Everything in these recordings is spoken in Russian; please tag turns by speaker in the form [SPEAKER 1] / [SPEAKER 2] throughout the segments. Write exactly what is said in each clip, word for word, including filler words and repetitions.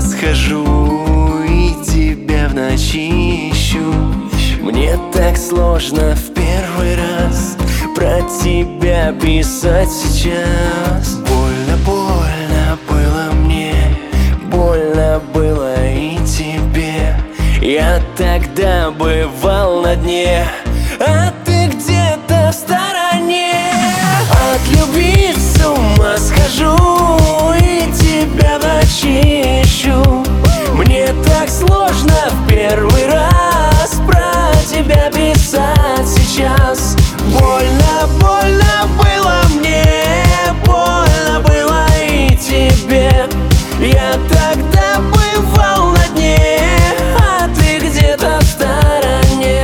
[SPEAKER 1] схожу и тебя в ночи ищу. Мне так сложно в первый раз про тебя писать сейчас. Больно, больно было мне, больно было и тебе. Я тогда бывал на дне, а ты где-то в стороне. От любви с ума схожу и тебя в ночи ищу. Мне так сложно в первый раз про тебя писать сейчас. Больно, больно было мне, больно было и тебе. Я тогда бывал на дне, а ты где-то в стороне.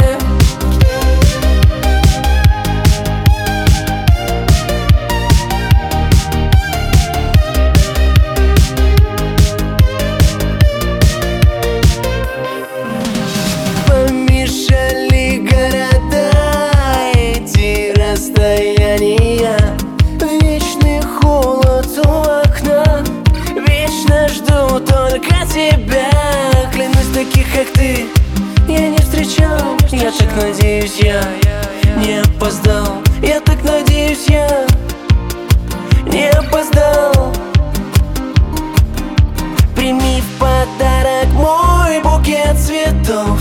[SPEAKER 1] Помешали города, эти расстояния, вечный холод у окна. Вечно жду только тебя. Клянусь, таких как ты я не встречал. Я так надеюсь, я не опоздал. Я так надеюсь, я не опоздал. Прими в подарок мой букет цветов.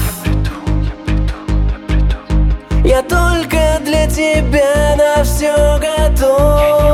[SPEAKER 1] Я только для тебя на все готов.